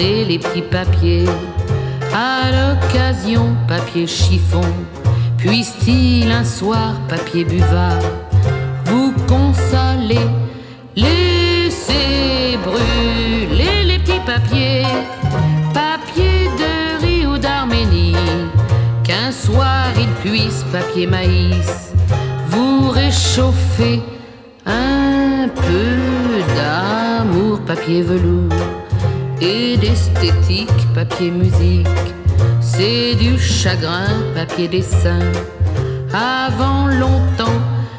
parler les petits papiers. À l'occasion, papier chiffon, puisse-t-il un soir, papier buvard, vous consoler? Laissez brûler les petits papiers, papier de riz ou d'Arménie, qu'un soir il puisse, papier maïs, vous réchauffer un peu d'amour, papier velours, et d'esthétique, papier musique, c'est du chagrin, papier dessin. Avant longtemps,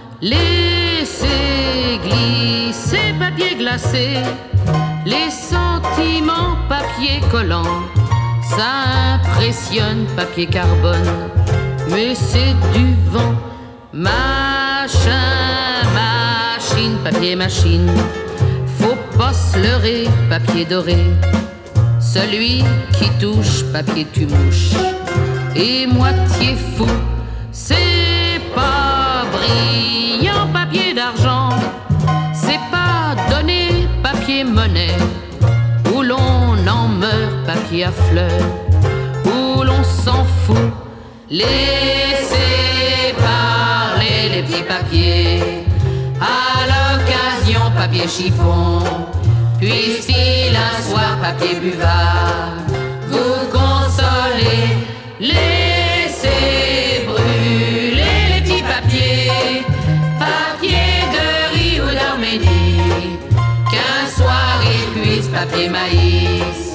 laissez glisser, papier glacé, les sentiments, papier collant, ça impressionne, papier carbone, mais c'est du vent, machin, machine, papier machine. Faut pas se leurrer, papier doré, celui qui touche, papier tu mouches, et moitié fou, c'est pas brillant, papier d'argent, c'est pas donné, papier monnaie, où l'on en meurt, papier à fleurs, où l'on s'en fout, laissez parler les petits papiers. À l'occasion, papier chiffon, puisse-t-il un soir, papier buvard, vous consoler? Laissez brûler les petits papiers, papier de riz ou d'Arménie, qu'un soir il puisse, papier maïs,